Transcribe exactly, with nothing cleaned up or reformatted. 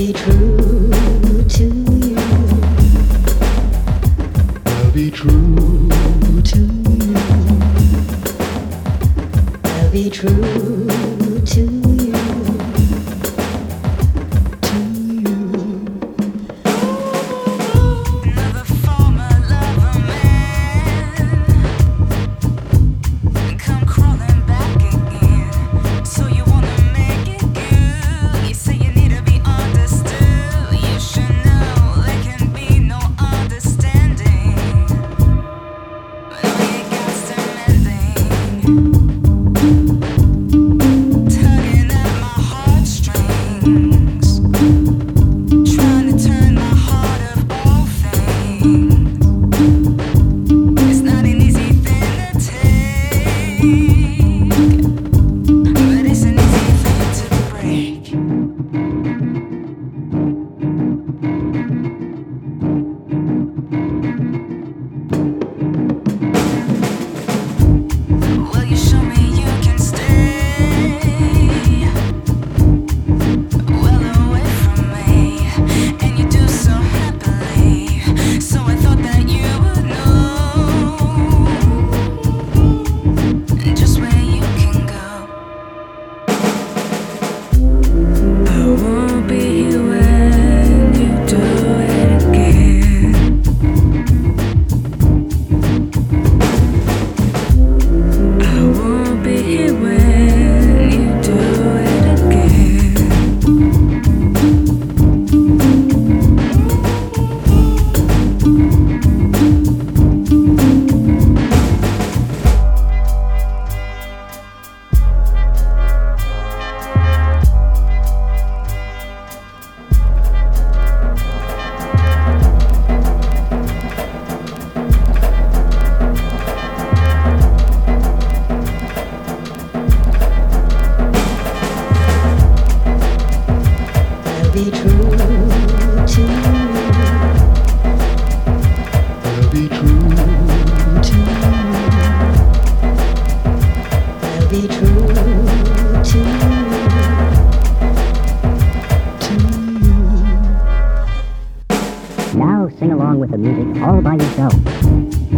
be true to you. I'll be true to you. I'll be true to you. To you. Another former lover man, come crawling back again. So you wanna make it good? You say you need to be understood. You should know there can be no understanding. When all you got's demanding, tugging at my heartstrings, trying to turn my heart of all things. It's not an easy thing to take, but it's an easy thing to break. Will you show me you can stay well away from me, and you do so happily? So I thought that you would know just where you can go. I won't be here when you do it again. I won't be here when you do it again. I'll be true to you. I'll be true to you. I'll be true to you. To you. Now sing along with the music all by yourself.